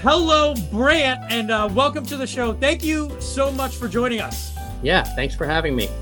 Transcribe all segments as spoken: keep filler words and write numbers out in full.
Hello, Brant, and uh, welcome to the show. Thank you so much for joining us. Yeah, thanks for having me.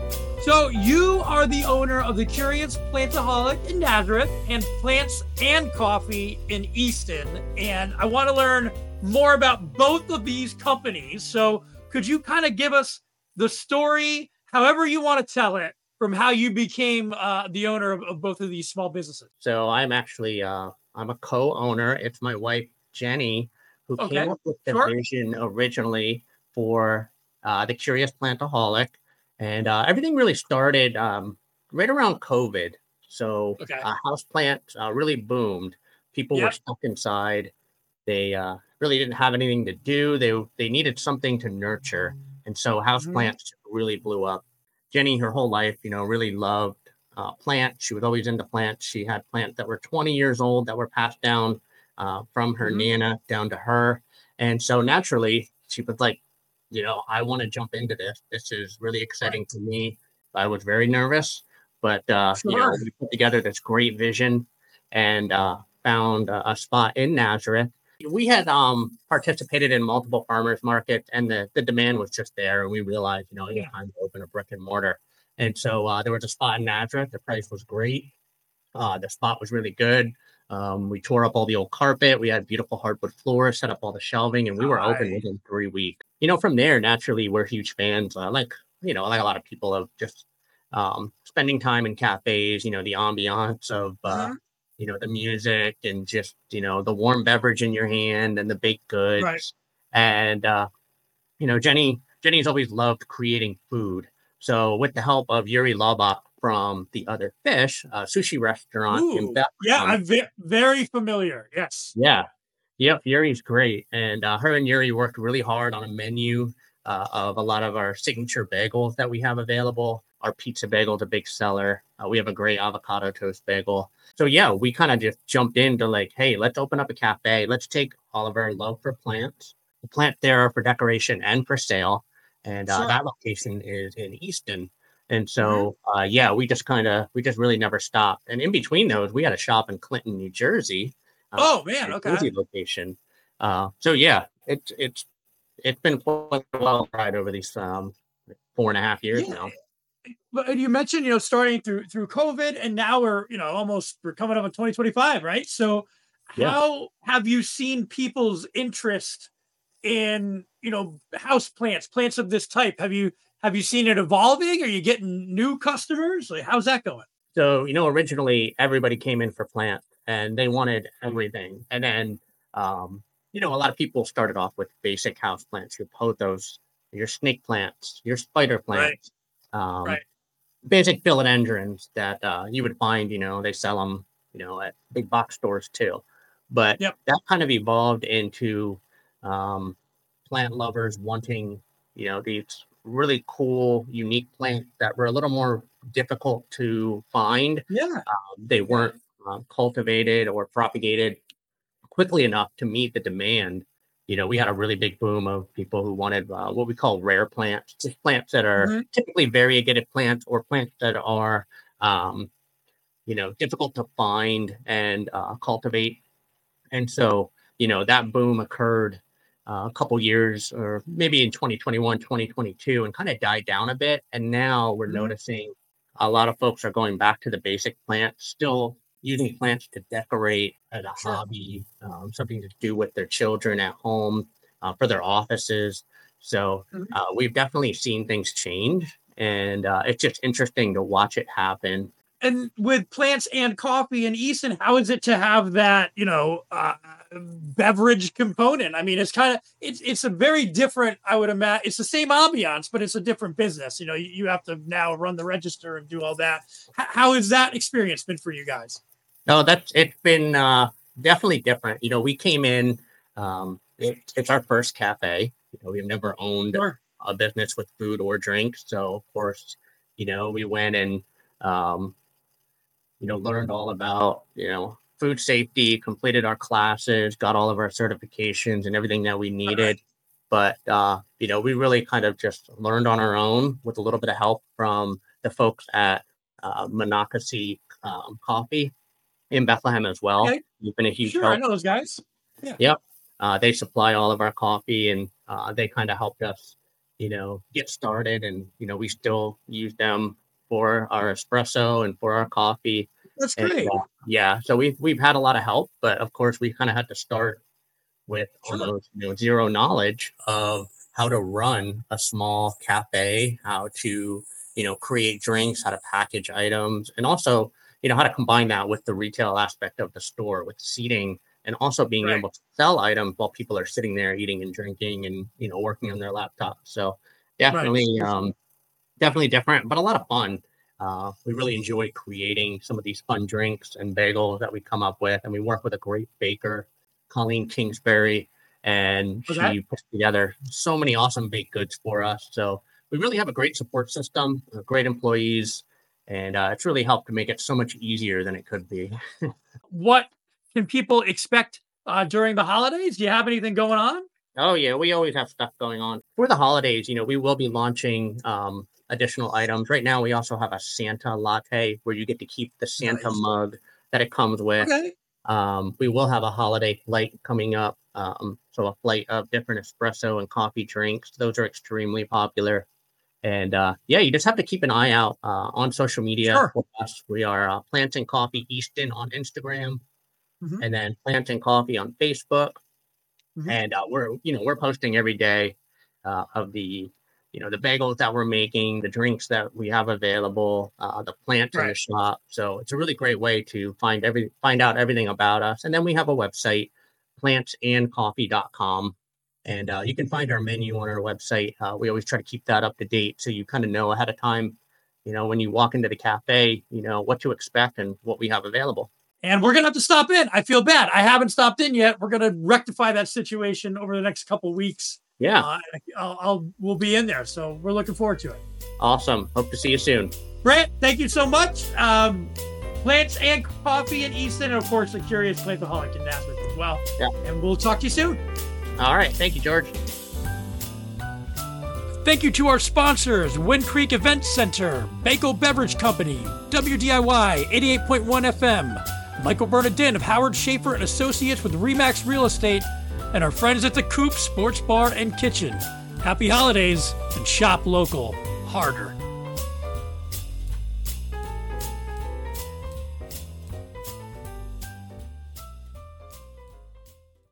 So you are the owner of the Curious Plantaholic in Nazareth and Plants and Coffee in Easton. And I want to learn more about both of these companies. So could you kind of give us the story, however you want to tell it, from how you became uh, the owner of, of both of these small businesses? So I'm actually, uh, I'm a co-owner. It's my wife, Jenny, who Okay, came up with the sure. vision originally for uh, the Curious Plantaholic. And uh, everything really started um, right around COVID. So Okay. uh, houseplants uh, really boomed. People Yep. were stuck inside. They uh, really didn't have anything to do. They they needed something to nurture. And so houseplants really blew up. Jenny, her whole life, you know, really loved uh, plants. She was always into plants. She had plants that were twenty years old that were passed down uh, from her Mhm. Nana down to her. And so naturally, she was like, you know, I want to jump into this. This is really exciting to me. I was very nervous, but, uh, you know, Sure. we put together this great vision and uh, found a, a spot in Nazareth. We had um, participated in multiple farmers markets, and the, the demand was just there. And we realized, you know, it was Yeah. time to open a brick and mortar. And so uh, there was a spot in Nazareth. The price was great. Uh, the spot was really good. Um, we tore up all the old carpet. We had beautiful hardwood floors, set up all the shelving, and we were open Nice. within three weeks. You know, from there, naturally, we're huge fans. Uh, like, you know, like a lot of people of just um, spending time in cafes. You know, the ambiance of, uh, Mhm. you know, the music and just, you know, the warm beverage in your hand and the baked Right. goods. And uh, you know, Jenny Jenny's always loved creating food. So with the help of Yuri Lobach from The Other Fish, a sushi restaurant in Ooh, yeah, Bethlehem. I'm ve- very familiar. Yes. Yeah. Yep, Yuri's great. And uh, her and Yuri worked really hard on a menu uh, of a lot of our signature bagels that we have available. Our pizza bagel is a big seller. Uh, we have a great avocado toast bagel. So yeah, we kind of just jumped into like, hey, let's open up a cafe. Let's take all of our love for plants, plant there for decoration and for sale. And uh, Sure. that location is in Easton. And Mhm. so, uh, yeah, we just kind of, we just really never stopped. And in between those, we had a shop in Clinton, New Jersey, uh, Oh man. New Okay. Jersey location. Uh, so yeah, it's it's it's been quite a wild ride over these um four and a half years Yeah. now. But you mentioned, you know, starting through through COVID, and now we're, you know, almost we're coming up on twenty twenty-five, right? So, Yeah. how have you seen people's interest in, you know, house plants, plants of this type? Have you have you seen it evolving? Are you getting new customers? Like, how's that going? So you know, originally everybody came in for plant and they wanted everything, and then um, you know, a lot of people started off with basic house plants, your pothos, your snake plants, your spider Right. plants, um, Right. basic philodendrons that uh, you would find. You know, they sell them, you know, at big box stores too. But Yep. that kind of evolved into um, plant lovers wanting, you know, these really cool, unique plants that were a little more difficult to find. Yeah. Um, they Yeah. weren't uh, cultivated or propagated quickly enough to meet the demand. You know, we had a really big boom of people who wanted uh, what we call rare plants, just plants that are Mhm. typically variegated plants or plants that are, um, you know, difficult to find and uh, cultivate. And so, you know, that boom occurred uh, a couple years or maybe in twenty twenty-one, twenty twenty-two, and kind of died down a bit. And now we're Mhm. noticing a lot of folks are going back to the basic plants, still using plants to decorate as a Sure. hobby, um, something to do with their children at home, uh, for their offices. So Mhm. uh, we've definitely seen things change. And uh, it's just interesting to watch it happen. And with plants and coffee in Easton, how is it to have that, you know, uh, beverage component? I mean, it's kind of it's it's a very different. I would imagine it's the same ambiance, but it's a different business. You know, you, you have to now run the register and do all that. H- how has that experience been for you guys? No, that's it's been uh, definitely different. You know, we came in. Um, it, it's our first cafe. You know, we've never owned Sure. a business with food or drink, so of course, you know, we went and um, you know learned all about you know food safety, completed our classes, got all of our certifications and everything that we Right. Right. needed. But uh, you know, we really kind of just learned on our own with a little bit of help from the folks at uh, Monocacy um, Coffee in Bethlehem as well. Okay. You've been a huge Sure. I help. know those guys. Yeah. Yep. Uh, they supply all of our coffee, and uh, they kind of helped us, you know, get started. And, you know, we still use them for our espresso and for our coffee. That's And, great. uh, yeah, so we've we've had a lot of help, but of course we kind of had to start with Sure. almost, you know, zero knowledge of how to run a small cafe, how to, you know, create drinks, how to package items, and also, you know, how to combine that with the retail aspect of the store with seating and also being Right. able to sell items while people are sitting there eating and drinking and, you know, working on their laptops. So Right. definitely, um, definitely different, but a lot of fun. Uh, we really enjoy creating some of these fun drinks and bagels that we come up with, and we work with a great baker, Colleen Kingsbury, and Okay. she puts together so many awesome baked goods for us. So we really have a great support system, uh, great employees, and uh, it's really helped to make it so much easier than it could be. What can people expect uh, during the holidays? Do you have anything going on? Oh yeah, we always have stuff going on for the holidays. You know, we will be launching um, additional items. Right now, we also have a Santa latte where you get to keep the Santa Nice. mug that it comes with. Okay. Um, we will have a holiday flight coming up. Um, so a flight of different espresso and coffee drinks. Those are extremely popular. And uh, yeah, you just have to keep an eye out uh, on social media Sure. for us. We are uh, Plants and Coffee Easton on Instagram, Hmm. and then Plants and Coffee on Facebook. Hmm. And uh, we're, you know, we're posting every day uh, of the, you know, the bagels that we're making, the drinks that we have available, uh, the plants in the Right. shop. So it's a really great way to find every find out everything about us. And then we have a website, plants and coffee dot com. And uh, you can find our menu on our website. Uh, we always try to keep that up to date so you kind of know ahead of time, you know, when you walk into the cafe, you know, what to expect and what we have available. And we're gonna have to stop in. I feel bad. I haven't stopped in yet. We're gonna rectify that situation over the next couple weeks. Yeah, Uh, I'll, I'll we'll be in there, so we're looking forward to it. awesome. Hope to see you soon. Brant, thank you so much. Um, Plants and Coffee in Easton, and of course, the Curious Plantaholic in Nazareth as well. Yeah. And we'll talk to you soon. All right. Thank you, George. Thank you to our sponsors, Wind Creek Event Center, Bako Beverage Company, W D I Y eighty-eight point one F M, Michael Bernardin of Howard Schaefer and Associates with Remax Real Estate, and our friends at the Coop Sports Bar and Kitchen. Happy holidays and shop local harder.